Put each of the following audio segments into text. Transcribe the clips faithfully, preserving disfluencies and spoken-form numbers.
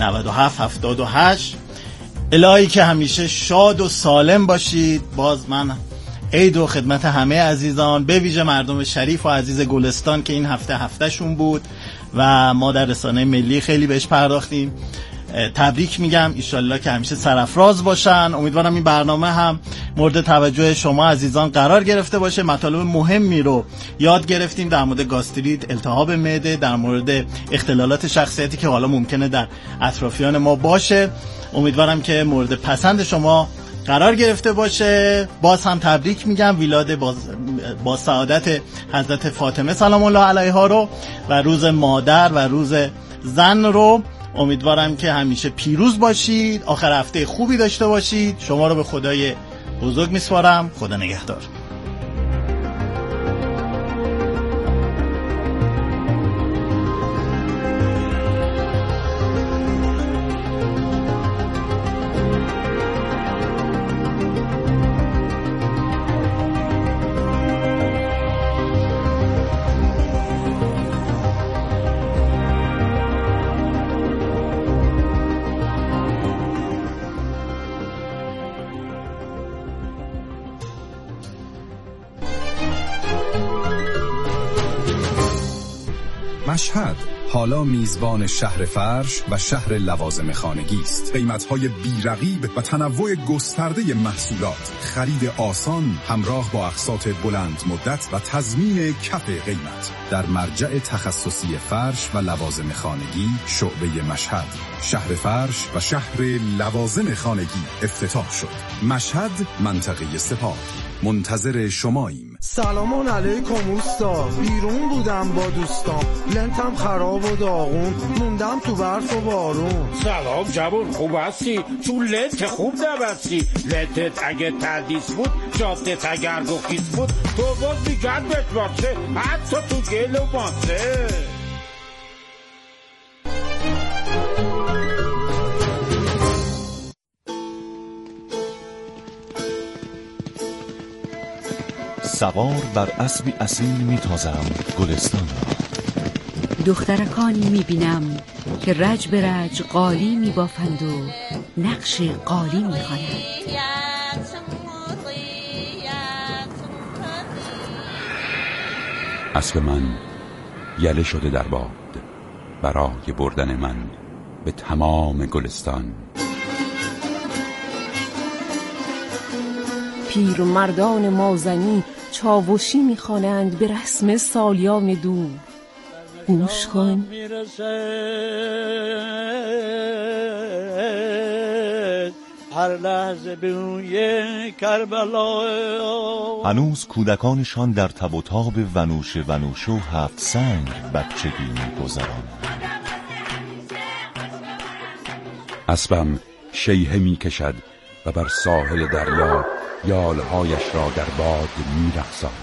نود و هفت هفتاد و هشت. الهی که همیشه شاد و سالم باشید. باز من عید و خدمت همه عزیزان، به ویژه مردم شریف و عزیز گلستان که این هفته هفتهشون بود و ما در رسانه ملی خیلی بهش پرداختیم، تبریک میگم. ایشالله که همیشه سرافراز باشن. امیدوارم این برنامه هم مورد توجه شما عزیزان قرار گرفته باشه. مطالب مهمی رو یاد گرفتیم در مورد گاستریت، التهاب معده، در مورد اختلالات شخصیتی که حالا ممکنه در اطرافیان ما باشه. امیدوارم که مورد پسند شما قرار گرفته باشه. باز هم تبریک میگم ویلاد باز با سعادت حضرت فاطمه سلام الله علیها رو و روز مادر و روز زن رو. امیدوارم که همیشه پیروز باشید، آخر هفته خوبی داشته باشید. شما رو به خدای بزرگ میسپارم. خدا نگهدار. مشهد حالا میزبان شهر فرش و شهر لوازم خانگی است. قیمت‌های بی‌رقیب و تنوع گسترده محصولات، خرید آسان همراه با اقساط بلند مدت و تضمین کف قیمت در مرجع تخصصی فرش و لوازم خانگی شعبه مشهد. شهر فرش و شهر لوازم خانگی افتتاح شد. مشهد، منطقه سپاه. منتظر شماییم. سلام علیکم اوستا، بیرون بودم با دوستام، لنتم خراب و داغون، موندم تو برف و بارون. سلام جوون، خوب هستی؟ تو لنت خوب نبستی. لنتت اگه تردیس بود، جادت اگر گخیز بود، تو باز بیگرد بتواشه، حتی تو گل و ماسه. سوار بر اسبی اصیل میتازم گلستان را. دخترکانی میبینم که رج به رج قالی میبافند و نقش قالی میخوانند. اسب من یله شده در باد برای بردن من به تمام گلستان. پیرمردان مازنی چاوشی میخوانند به رسم سالیان دور. گوش کن. هر لحظه به روی کربلا. هنوز کودکانشان در تب و تاب ونوش ونوش و هفت سنگ بچگی می‌گذرانند. اسبم شیهه می‌کشد و بر ساحل دریا یالهایش را در باد می‌رقصاند.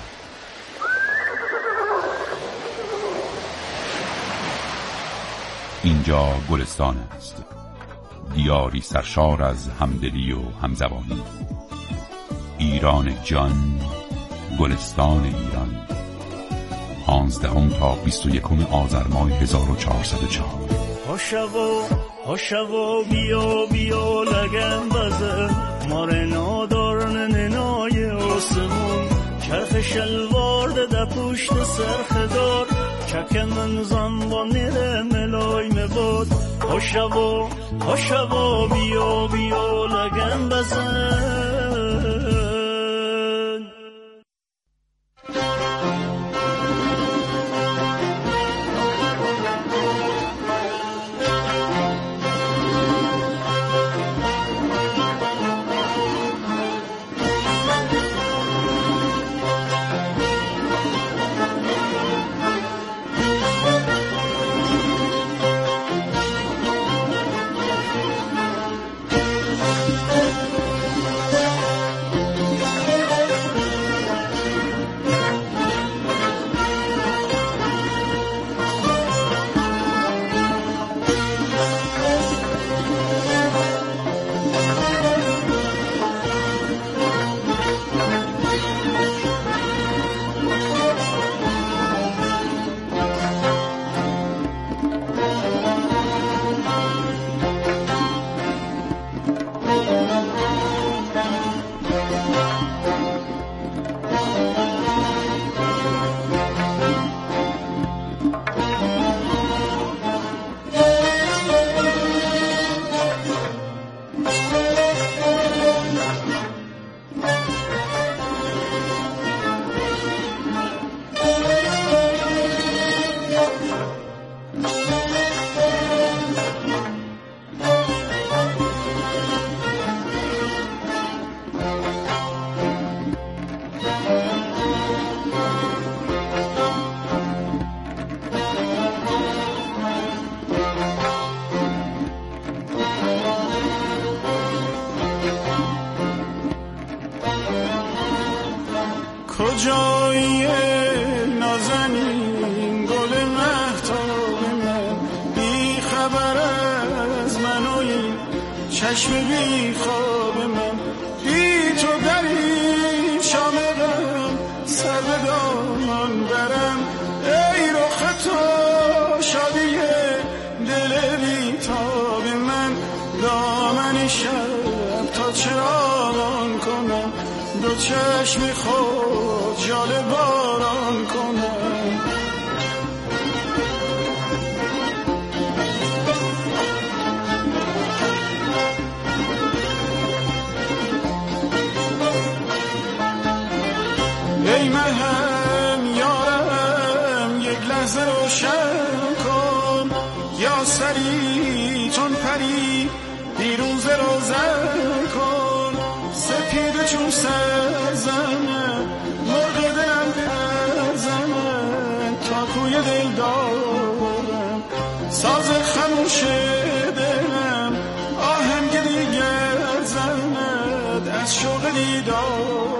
اینجا گلستان است، دیاری سرشار از همدلی و همزبانی. ایران جان، گلستان ایران. پانزدهم تا بیست و یکم آذر ماه هزار و چهارصد و چهار. هاشو هاشو بیا بیا لگن بزن، مار نادار ننای آسمون، چرخ شلوار ده پشت سرخدار، چکن من زن با نره ملای مباد. هاشو هاشو بیا بیا لگن بزن. چشم بی خواب من، بی تو در این شام غم سر به دامان برم. ای رخ تو شادی دل بی تاب من، دامن شب تا چراغان کنم، دو چشم خود ژاله باران کنم. ای مهم یارم یک لحظه روشن کن، یا سری چون پری بیرون ز روزن کن. سپیده چون سر زنه مرغ دلم پر زنه، تا کوی دل دارم ساز خموش دلم آهنگ دیگر زند از شوق دیدار.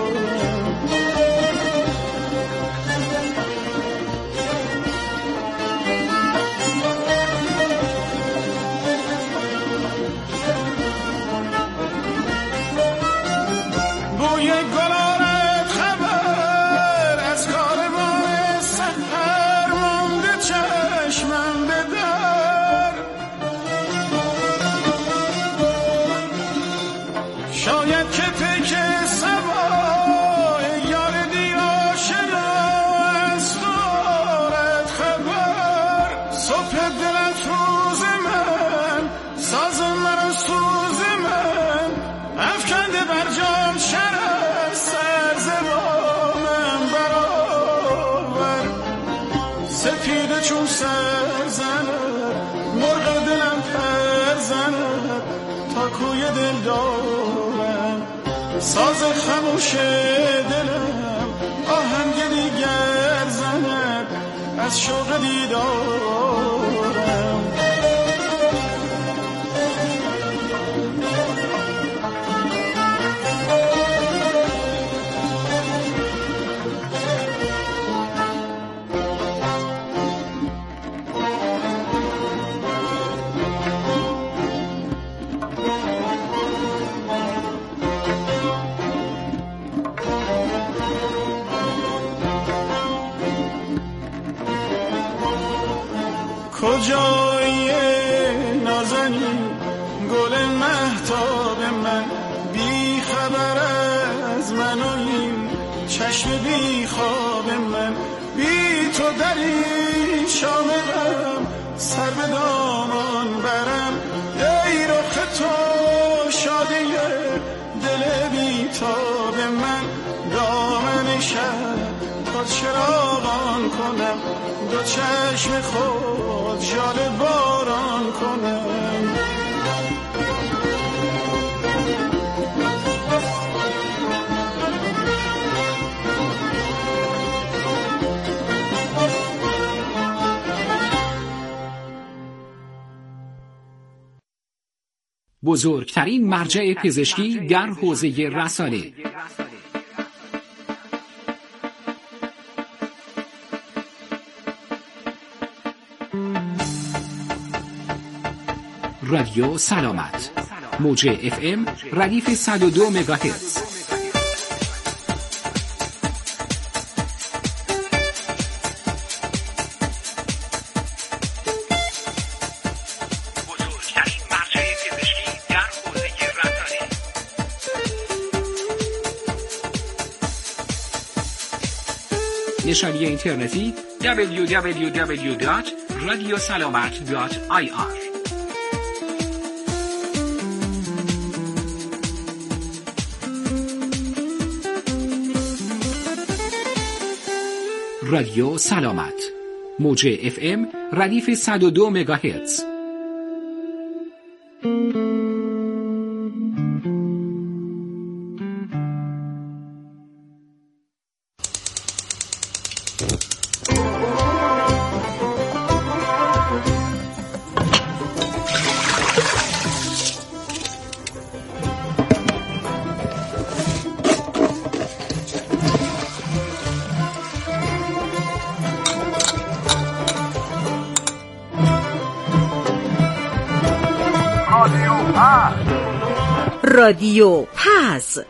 بوی گلارت خبر از کاروان سحر، مانده چشمم به در. شاید که پیک سبا یار دیا شنا از خارت خبر. صبح دلم سوز من، ساز مرا سوز من، افکنده بر جام شرف سر زبانم برآور. سپیده چون سر زند مرغ دلم پر زند، تا کوی دل دارم ساز خموش دلم آهنگ دیگر زند از شوق دیدارم. کجایی نازنی گل مهتاب من، بی خبر از من و این چشم بی خواب من. بی تو در این شام غم سر به دامان برم. ای رخ تو شادی دل بی تاب من، دامن شب تا چراغان کنم، دو چشم خود ژاله باران کنم. بزرگترین مرجع پزشکی در حوزه رسانه. رادیو سلامت، موج اف ام ردیف صد و دو مگاهرتز. نشانی اینترنتی دبلیو دبلیو دبلیو دات رادیو سلامت دات آی آر. رادیو سلامت، موج اف ام ردیف صد و دو مگاهرتز. رادیو پس رادیو پس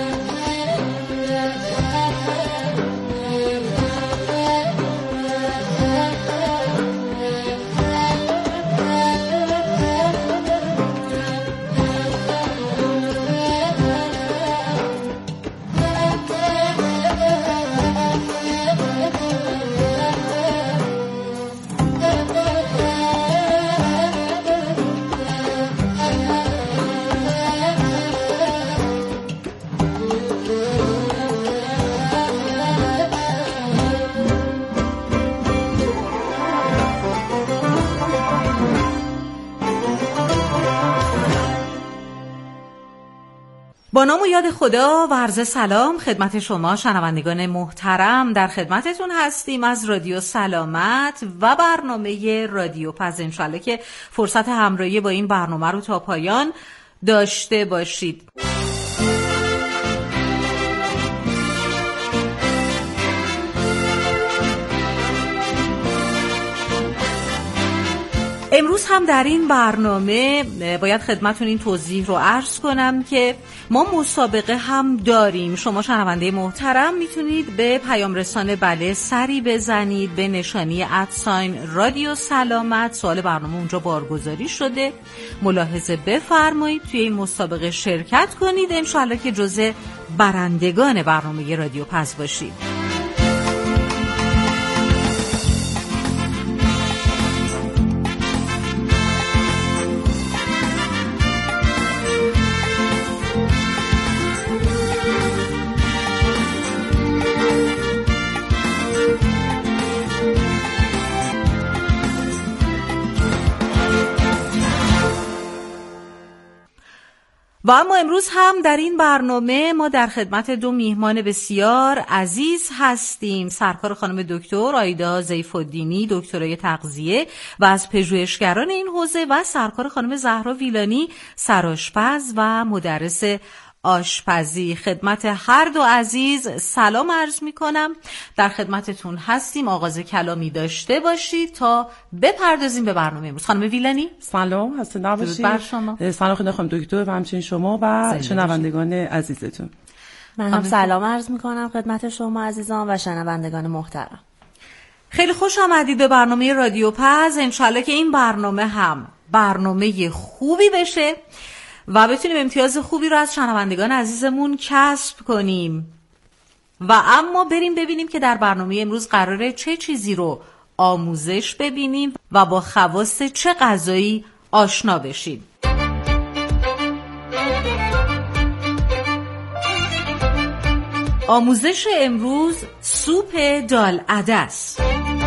با نام و یاد خدا و عرض سلام خدمت شما شنوندگان محترم. در خدمتتون هستیم از رادیو سلامت و برنامه رادیو پس. انشالله که فرصت همراهی با این برنامه رو تا پایان داشته باشید. امروز هم در این برنامه باید خدمتون این توضیح رو عرض کنم که ما مسابقه هم داریم. شما شنونده محترم میتونید به پیام رسانه بله سری بزنید به نشانی ادساین رادیو سلامت. سوال برنامه اونجا بارگذاری شده، ملاحظه بفرمایید، توی این مسابقه شرکت کنید، انشالله که جزء برندگان برنامه رادیو پس باشید. و اما امروز هم در این برنامه ما در خدمت دو میهمان بسیار عزیز هستیم. سرکار خانم دکتر آیدا ضیف‌الدینی، دکترای تغذیه و از پژوهشگران این حوزه، و سرکار خانم زهرا ویلانی، سرآشپز و مدرس آشپزی. خدمت هر دو عزیز سلام عرض می کنم. در خدمتتون هستیم. آغاز کلامی داشته باشید تا بپردازیم به برنامه امروز. خانم ویلانی سلام، هستید نباشید. بر شما. سلام خدمت خانم دکتر و همچنین شما و شنوندگان عزیزتون. من هم سلام عرض می کنم خدمت شما عزیزان و شنوندگان محترم. خیلی خوش آمدید به برنامه رادیو پس. انشالله که این برنامه هم برنامه خوبی بشه و بتونیم امتیاز خوبی رو از شنوندگان عزیزمون کسب کنیم. و اما بریم ببینیم که در برنامه امروز قراره چه چیزی رو آموزش ببینیم و با خواص چه غذایی آشنا بشیم. آموزش امروز سوپ دال عدس.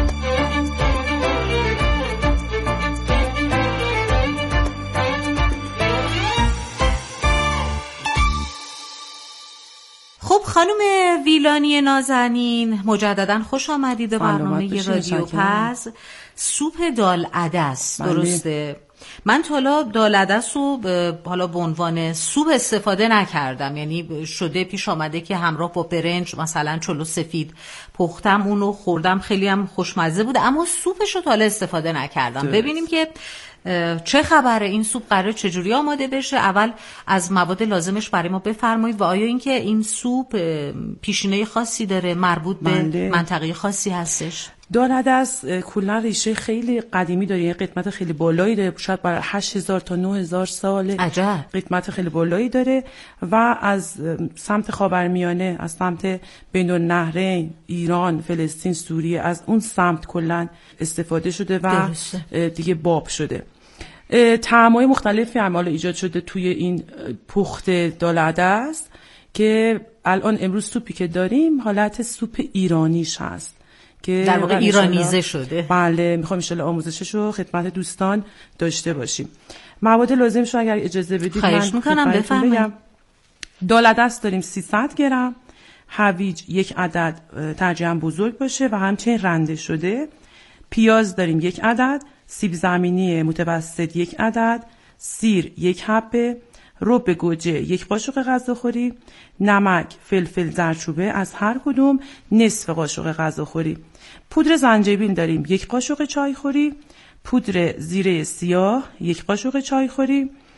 خب خانم ویلانی نازنین مجددا خوش آمدید به برنامه رادیو پس. سوپ دال عدس، درسته؟ من تا حالا دال عدس رو حالا به عنوان سوپ استفاده نکردم، یعنی شده پیش آمده که همراه با برنج مثلا چلو سفید پختم، اونو خوردم، خیلی هم خوشمزه بود، اما سوپش رو تا حالا استفاده نکردم. درست. ببینیم که چه خبره، این سوپ قراره چجوری آماده بشه. اول از مواد لازمش برای ما بفرمایید و آیا اینکه این سوپ پیشینه خاصی داره، مربوط به بله. منطقه خاصی هستش؟ دال عدس کلا ریشه خیلی قدیمی داره، یه قدمت خیلی بالایی داره، شاید برای هشت هزار تا نه هزار سال. عجب. قدمت خیلی بالایی داره و از سمت خاورمیانه، از سمت بین النهرین، ایران، فلسطین، سوریه، از اون سمت کلا استفاده شده و درسته. دیگه باب شده. طعم‌های مختلفی هم حالا ایجاد شده توی این پخت دال عدس که الان امروز سوپی که داریم حالت سوپ ایرانیش هست که در واقع ایرانیزه شده. بله، میخوام ان شاءالله آموزشش رو خدمت دوستان داشته باشیم. مواد لازمش رو اگر اجازه بدید خواهش میکنم بفرمایید. دال عدس داریم سیصد گرم، هویج یک عدد ترجیحاً بزرگ باشه و همچنین رنده شده، پیاز داریم یک عدد، سیب زمینی متوسط یک عدد، سیر یک حبه، رب گوجه یک قاشق غذاخوری، نمک، فلفل زردچوبه از هر کدوم نصف قاشق غذاخوری، پودر زنجبیل داریم یک قاشق چایخوری، پودر زیره سیاه یک قاشق چایخوری،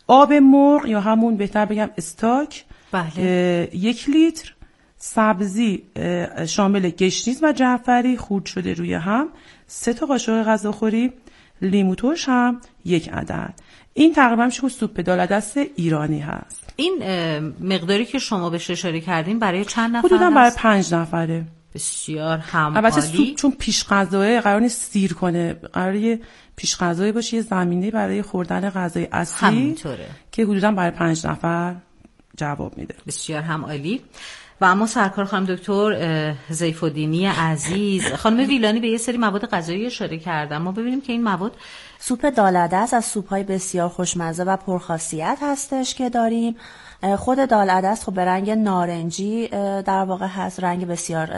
آب مرغ یا همون بهتر بگم استاک بله. یک لیتر، سبزی شامل گشنیز و جعفری خورد شده روی هم سه تا قاشق غذاخوری، لیمو ترش هم یک عدد. این تقریبا میشه سوپ دال عدس ایرانی هست. این مقداری که شما بهش اشاره کردین برای چند نفر؟ حدوداً برای پنج نفره. بسیار هم البته عالی. سوپ چون پیش غذاه قرار نیست سیر کنه، قراره پیش غذایی باشه، یه زمینه برای خوردن غذای اصلی همینطوره که حدوداً برای پنج نفر جواب میده. بسیار هم عالی. و اما سرکار خانم دکتر ضیف‌الدینی عزیز، خانم ویلانی به یه سری مواد غذایی اشاره کردن، ما ببینیم که این مواد. سوپ دال عدس از سوپ‌های بسیار خوشمزه و پرخاصیت هستش که داریم. خود دال عدس خب به رنگ نارنجی در واقع هست، رنگ بسیار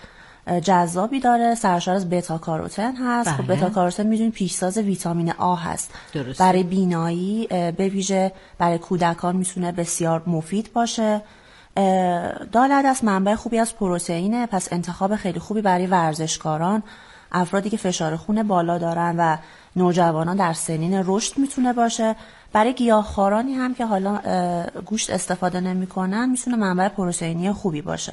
جذابی داره، سرشار از بتا کاروتن هست. بله. خب بتا کاروتن میدونید پیشساز ویتامین آ هست. درسته. برای بینایی به ویژه برای کودکان میتونه بسیار مفید باشه. دال عدس منبع خوبی از پروتئینه، پس انتخاب خیلی خوبی برای ورزشکاران، افرادی که فشار خون بالا دارن و نوجوانان در سنین رشد میتونه باشه. برای گیاهخوارانی هم که حالا گوشت استفاده نمیکنن میتونه منبع پروتئینی خوبی باشه.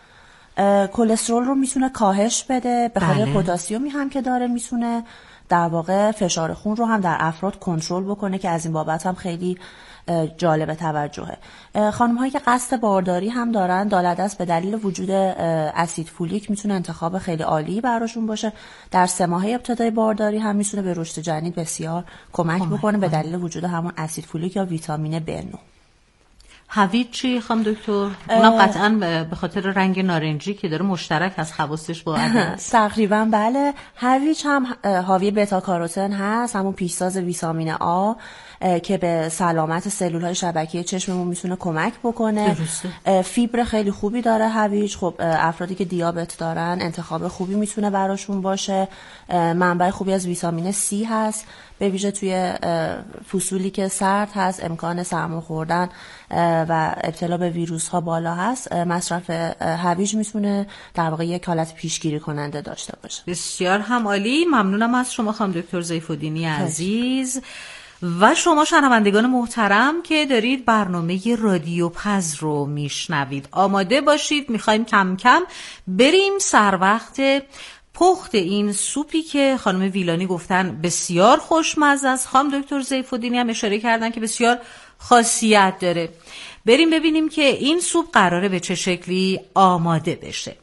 کلسترول رو میتونه کاهش بده، به خاطر بله. پتاسیمی هم که داره میتونه در واقع فشار خون رو هم در افراد کنترل بکنه که از این بابت هم خیلی جالب توجهه. خانم هایی که قصد بارداری هم دارن، دال عدس به دلیل وجود اسید فولیک میتونه انتخاب خیلی عالی براشون باشه. در سه ماه ابتدای بارداری هم میتونه به رشد جنین بسیار کمک, کمک بکنه به دلیل وجود همون اسید فولیک یا ویتامین بی نه. هویج چی خانم دکتر؟ اونم قطعاً به خاطر رنگ نارنجی که داره مشترک از خواستش با عدس. تقریبا بله. هویج هم حاوی بتا کاروتن هست، همون پیشساز ویتامین آ که به سلامت سلول‌های شبکیه چشممون میتونه کمک بکنه. درسته. فیبر خیلی خوبی داره هویج. خب افرادی که دیابت دارن انتخاب خوبی میتونه براشون باشه. منبع خوبی از ویتامین سی هست، به ویژه توی فصولی که سرد هست، امکان سرما خوردن و ابتلا به ویروس ها بالا هست. مصرف هویج میتونه در واقع یک حالت پیشگیری کننده داشته باشه. بسیار هم عالی. ممنونم از شما خانم دکتر ضیف‌الدینی عزیز و شما شنوندگان محترم که دارید برنامه رادیو پز رو میشنوید. آماده باشید، میخوایم کم کم بریم سر وقت پخت این سوپی که خانم ویلانی گفتن بسیار خوشمزه است. خانم دکتر ضیف‌الدینی هم اشاره کردن که بسیار خاصیت داره. بریم ببینیم که این سوپ قراره به چه شکلی آماده بشه.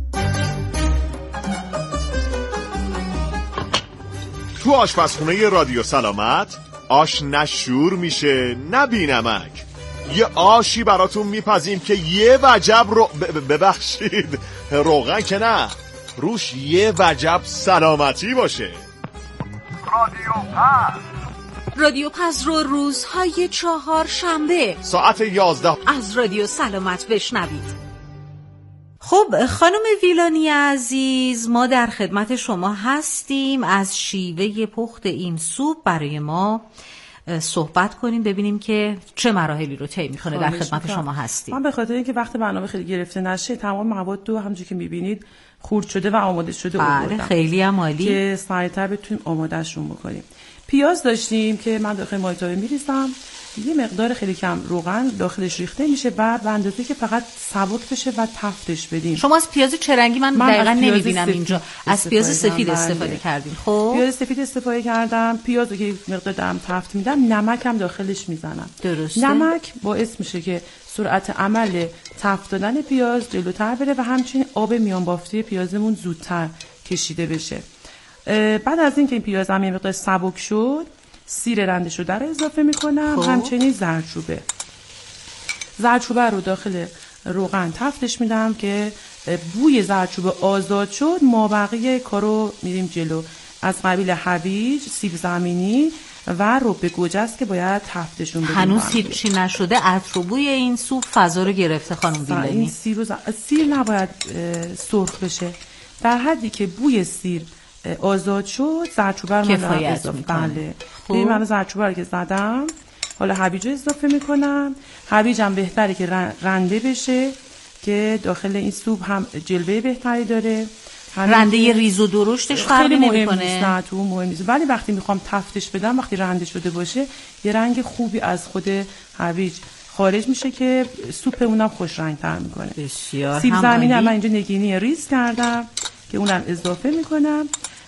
تو آشپزخونه رادیو سلامت آش نه شور میشه نه بی نمک. یه آشی براتون میپزیم که یه وجب رو ببخشید روغن که نه، روش یه وجب سلامتی باشه. رادیو پز رادیو پز رو روزهای چهار شنبه ساعت یازده از رادیو سلامت بشنوید. خب خانم ویلانی عزیز، ما در خدمت شما هستیم. از شیوه پخت این سوپ برای ما صحبت کنیم، ببینیم که چه مراحلی رو طی می‌کنه. در خدمت شما هستیم. من به خاطر اینکه وقت برنامه خیلی گرفته نشه، تمام مواد رو همونجوری که می‌بینید خورد شده و آماده شده آوردم. بله خیلی هم عالی که سریعتر بتونیم آمادهشون بکنیم. پیاز داشتیم که من داخل مایتابه می‌ریزم، یه مقدار خیلی کم روغن داخلش ریخته میشه و به اندازه‌ای که فقط سبک بشه و تفتش بدیم. شما از پیاز چه رنگی؟ من, من دقیقاً نمی‌بینم اینجا. از پیاز سفید استفاده کردیم. خب پیاز سفید استفاده کردم. پیازو که مقدار دارم تفت میدم، نمک هم داخلش میزنم. درسته. نمک باعث میشه که سرعت عمل تفت دادن پیاز جلوتر بره و همچنین آب میان بافته پیازمون زودتر کشیده بشه. بعد از اینکه این پیاز هم یه مقدار سبک شد، سیر رنده شده رو اضافه میکنم. خوب. همچنین زردچوبه زردچوبه رو داخل روغن تفتش میدم که بوی زردچوبه آزاد شد. ما بقیه کارو میریم جلو. از قبیل هویج، سیب زمینی و رب گوجه است که باید تفتشون بدیم. هنوز هیچی نشده، عطر و بوی این سوپ فضا رو گرفته خانم ویلانی. این سیر رو ز... سیر نباید سرخ بشه. در حدی که بوی سیر آزاد شد، زردچوبه رو من اضافه بله. ببین من زردچوبه رو که زدم، حالا هویج رو اضافه میکنم. هویج هم بهتره که رنده بشه که داخل این سوپ هم جلوه بهتری داره رنده ریز و درشتش فرقی نمیکنه. نه تو مهم نیست، ولی وقتی میخوام تفتش بدم، وقتی رنده شده باشه یه رنگ خوبی از خود هویج خارج میشه که سوپ اونم خوش رنگ تر میکنه. بسیار. سیب زمینی هم من اینجا نگینی ریز کردم که اونم اضافه میکنم.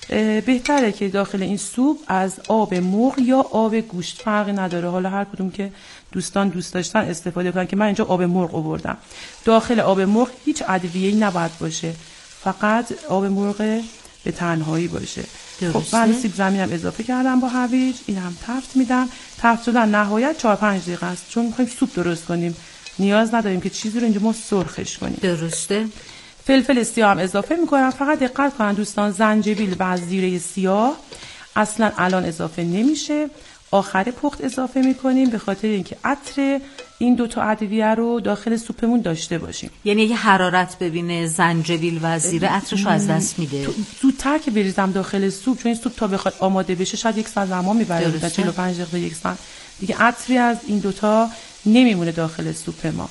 بهتره که داخل این سوپ از آب مرغ یا آب گوشت فرقی نداره، حالا هر کدوم که دوستان دوست داشتن استفاده کنن، که من اینجا آب مرغ آوردم. داخل آب مرغ هیچ ادویه‌ای نباید باشه، فقط آب مرغ به تنهایی باشه. خب من سیب زمینم اضافه کردم با هویج، این هم تفت میدم. تفت شدن نهایت چهار پنج دقیقه است، چون میخوایم سوپ درست کنیم، نیاز نداریم که چیزی رو اینجا ما سرخش کنیم. درسته. فلفل سیاه هم اضافه میکنم. فقط دقت کنن دوستان، زنجبیل و زیره سیاه اصلا الان اضافه نمیشه، آخر پخت اضافه میکنیم، به خاطر اینکه عطر این دو تا ادویه رو داخل سوپمون داشته باشیم. یعنی اگه حرارت ببینه زنجبیل و زیره عطرشو از دست میده. زودتر که بریزم داخل سوپ، چون این سوپ تا بخواد آماده بشه شاید یک ساعت زمان میبره، چهل و پنج دقیقه یک ساعت دیگه عطری از این دوتا نمیمونه داخل سوپ ما.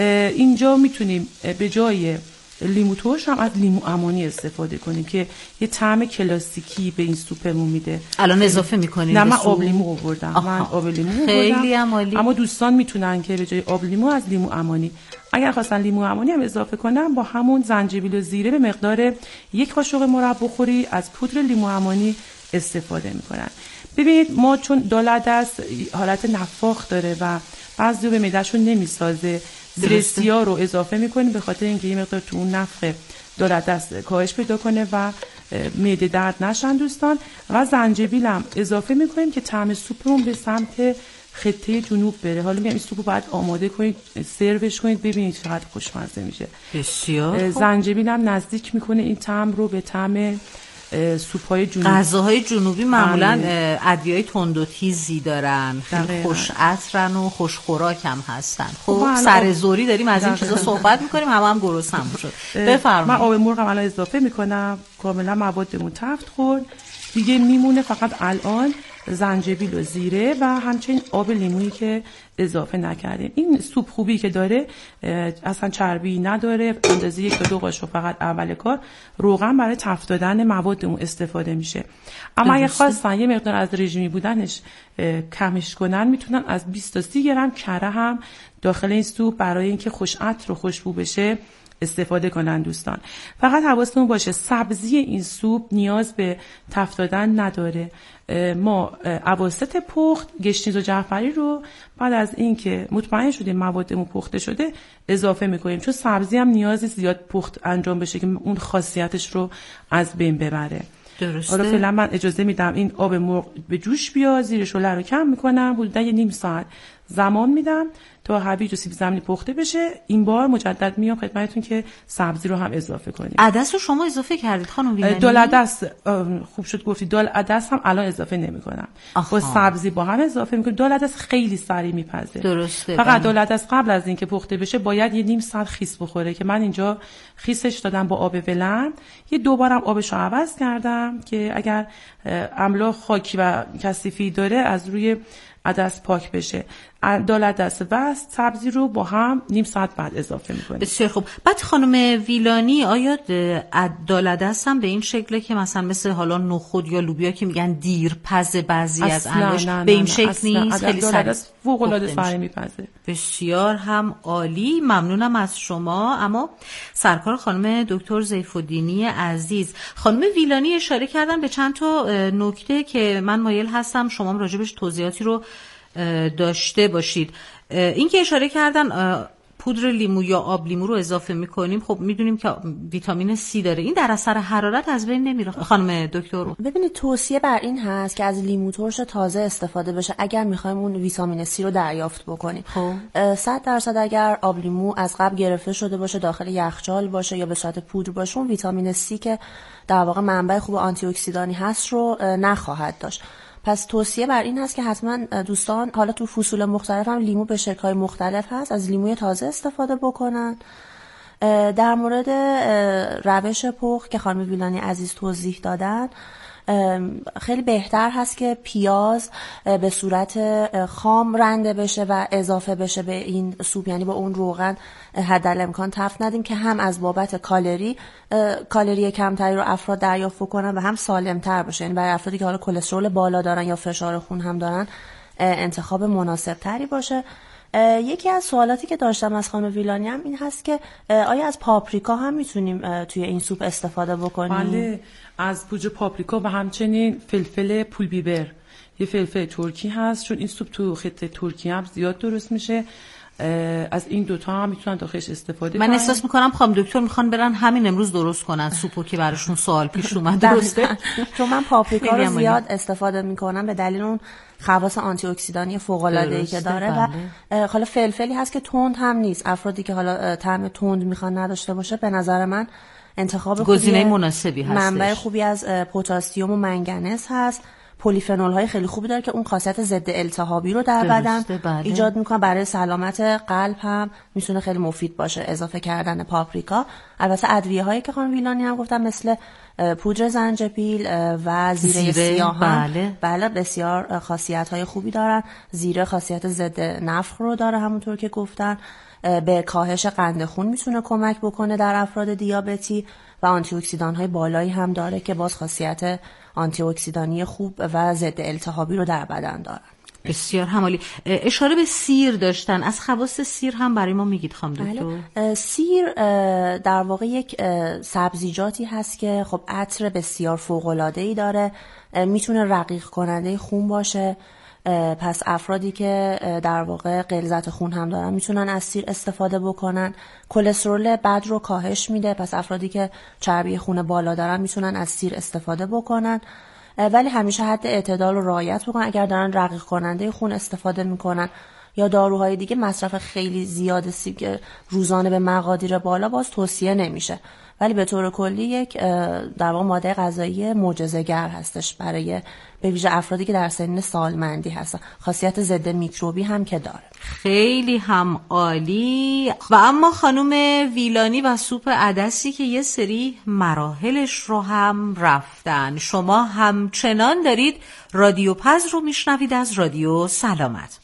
اینجا میتونیم به جای لیمو ترش هم از لیمو عمانی استفاده کنیم که یه طعم کلاسیکی به این سوپمون میده. الان اضافه میکنیم؟ نه، من آب لیمو آوردم. من آب لیمو آوردم. خیلی عالی. اما دوستان میتونن که به جای آب لیمو از لیمو عمانی، اگر خواستن لیمو عمانی هم اضافه کنن، با همون زنجبیل و زیره به مقدار یک قاشق مربع بخوری از پودر لیمو عمانی استفاده میکنن. ببینید ما چون دال عدس حالت نفاخ داره و بعضی به معدهشون نمیسازه، زیره سیاه رو اضافه میکنیم به خاطر اینکه یه مقدار تو اون نفخ دال عدس کاهش پیدا کنه و معده درد نشن دوستان. و زنجبیل هم اضافه میکنیم که طعم سوپمون به سمت خطه جنوب بره. حالا میگم این سوپو باید آماده کنید، سروش کنید، ببینید چقدر خوشمزه میشه. بسیار. زنجبیل هم نزدیک میکنه این طعم رو به طعم سوپ‌های جنوبی. غذاهای جنوبی معمولاً ادویه‌های تند و تیزی دارن، خیلی خوش عطرن و خوش خوراک هم هستن. خب سر زوری داریم از این چیزا صحبت می‌کنیم، همه هم گرسنم شد. بفرمایید. من آب مرغ هم الان اضافه می‌کنم، کاملا موادمون تفت خورد. دیگه میمونه فقط الان زنجبیل و زیره و همچنین آب لیمویی که اضافه نکردیم. این سوپ خوبی که داره اصلا چربی نداره، اندازه یک تا دو قاشق فقط اول کار روغن برای تفت دادن موادمون استفاده میشه. اما اگه خواستن یه مقدار از رژیمی بودنش کمش کنن، میتونن از بیست تا سی گرم کره هم داخل این سوپ برای اینکه خوش عطر و خوشبو بشه استفاده کنن دوستان. فقط حواستون باشه سبزی این سوپ نیاز به تفت دادن نداره. ما اواسط پخت گشنیز و جعفری رو بعد از اینکه مطمئن شدیم موادمون پخته شده اضافه میکنیم، چون سبزی هم نیازی زیاد پخت انجام بشه که اون خاصیتش رو از بین ببره. درسته. حالا فعلا من اجازه میدم این آب مرغ به جوش بیاد، زیر شعله رو کم میکنم، حدودا یه نیم ساعت زمان میدم تا هویج و سیب زمینی پخته بشه. این بار مجدد میام خدمتتون که سبزی رو هم اضافه کنیم. عدس رو شما اضافه کردید خانم ویلانی؟ دال عدس خوب شد گفتید، دال عدس هم الان اضافه نمیکنم، با سبزی با هم اضافه میکنم. دال عدس خیلی سریع میپزه. درسته. فقط دال عدس قبل از اینکه پخته بشه باید یه نیم ساعت خیس بخوره که من اینجا خیسش دادم با آب ولرم. یه دوبارم آبش رو عوض کردم که اگر املاح خاکی و کثیفی داره از روی عدس پاک بشه. دال عدس و سبزی رو با هم نیم ساعت بعد اضافه میکنیم. بسیار خوب. بعد خانم ویلانی آیا دال عدس هم به این شکله که مثلا مثل حالا نخود یا لوبیا که میگن دیر پزه بعضی از انواش به این شکل نیست؟ خیلی دال عدس فوق العاده سریع میپزه. بسیار هم عالی، ممنونم از شما. اما سرکار خانم دکتر ضیف‌الدینی عزیز، خانم ویلانی اشاره کردن به چند تا نکته که من مایل هستم شما راجبش توضیحاتی رو داشته باشید. این که اشاره کردن پودر لیمو یا آب لیمو رو اضافه میکنیم، خب میدونیم که ویتامین سی داره، این در اثر حرارت از بین نمیره خانم دکتر؟ ببینید توصیه بر این هست که از لیمو ترش تازه استفاده بشه اگر میخوایم اون ویتامین سی رو دریافت بکنیم. خب صد درصد اگر آب لیمو از قبل گرفته شده باشه، داخل یخچال باشه یا به صورت پودر باشه، اون ویتامین سی که در واقع منبع خوب آنتی اکسیدانی هست رو نخواهد داشت. پس توصیه بر این هست که حتما دوستان حالا تو فصول مختلف هم لیمو به شکل‌های مختلف هست، از لیموی تازه استفاده بکنن. در مورد روش پخت که خانم ویلانی عزیز توضیح دادن، خیلی بهتر هست که پیاز به صورت خام رنده بشه و اضافه بشه به این سوپ، یعنی با اون روغن حدالامکان تفت ندیم که هم از بابت کالری کالری کمتری رو افراد دریافت کنن و هم سالمتر باشه، یعنی برای افرادی که حالا کلسترول بالا دارن یا فشار خون هم دارن انتخاب مناسب تری باشه. یکی از سوالاتی که داشتم از خانم ویلانی هم این هست که آیا از پاپریکا هم میتونیم توی این سوپ استفاده بکنیم؟ بله، از پودر پاپریکا و همچنین فلفل پول بیبر. یه فلفل ترکی هست، چون این سوپ تو خطه ترکی هم زیاد درست میشه، از این دوتا هم میتونن داخلش استفاده من کنن. من احساس میکنم خانم دکتر میخوان برن همین امروز درست کنن سوپو که براشون سوال پیش اومد. درسته؟ چون من پاپریکا رو زیاد استفاده میکنم به دلیل اون خواص آنتی اکسیدانی فوق العاده ای که داره بله. و حالا فلفلی هست که تند هم نیست. افرادی که حالا طعم تند میخوان نداشته باشه به نظر من انتخاب گزینه مناسبی هستش. منبع خوبی از پتاسیم و منگنز هست. پلیفنول های خیلی خوبی داره که اون خاصیت ضد التهابی رو در بدن بله. ایجاد میکنه. برای سلامت قلب هم میتونه خیلی مفید باشه اضافه کردن پاپریکا. البته ادویه هایی که خانم ویلانی هم گفتم مثل پودر زنجبیل و زیره, زیره سیاه هم بله. بله بسیار خاصیت های خوبی دارن. زیره خاصیت ضد نفخ رو داره همونطور که گفتن، به کاهش قند خون میتونه کمک بکنه در افراد دیابتی و آنتی اکسیدان های بالایی هم داره که باز خاصیت آنتی اکسیدانی خوب و ضد التهابی رو در بدن دارن. بسیار همالی. اشاره به سیر داشتن، از خواص سیر هم برای ما میگید خانم دکتر؟ بله. سیر در واقع یک سبزیجاتی هست که خب عطر بسیار فوق‌العاده‌ای داره، میتونه رقیق کننده خون باشه. پس افرادی که در واقع غلظت خون هم دارن میتونن از سیر استفاده بکنن. کلسترول بد رو کاهش میده، پس افرادی که چربی خون بالا دارن میتونن از سیر استفاده بکنن، ولی همیشه حد اعتدال رو رعایت بکنن. اگر دارن رقیق کننده خون استفاده میکنن یا داروهای دیگه، مصرف خیلی زیاد سیر که روزانه به مقادیر بالا باز توصیه نمیشه، ولی به طور کلی یک در واقع ماده غذایی معجزه‌گر هستش برای به ویژه افرادی که در سن سالمندی هستن. خاصیت ضد میکروبی هم که داره. خیلی هم عالی. و اما خانم ویلانی و سوپ عدسی که یه سری مراحلش رو هم رفتن، شما همچنان دارید رادیو پز رو میشنوید از رادیو سلامت.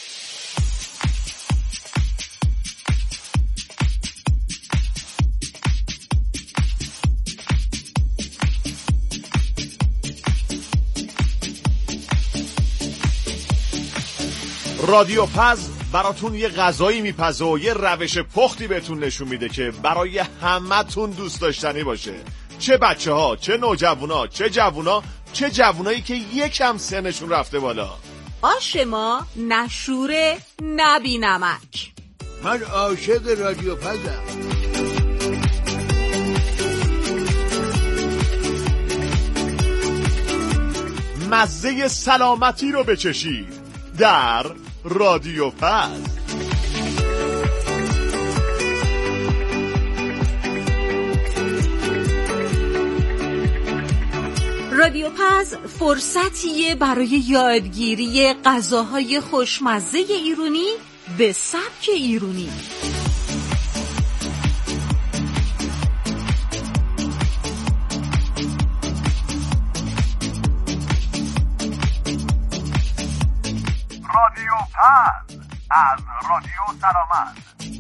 رادیو پز براتون یه غذایی میپزه و یه روش پختی بهتون نشون میده که برای همتون دوست داشتنی باشه، چه بچه ها، چه نوجوانا، چه جوونا، چه جوونایی که یکم سنشون رفته بالا. آش ما نشوره نبی نمک. من عاشق رادیو پزم. مزه سلامتی رو بچشید در رادیو پز. رادیو پز فرصتیه برای یادگیری غذاهای خوشمزه ایرانی به سبک ایرانی. رادیو پز از رادیو سلامت.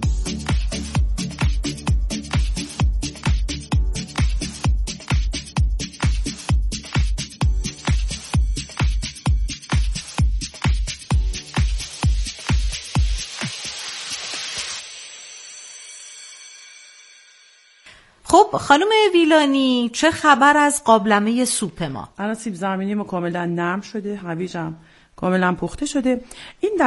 خب خانم ویلانی، چه خبر از قابلمه سوپ ما؟ الان سیب زمینی ما کاملا نرم شده، هویجم کاملا پخته شده. این در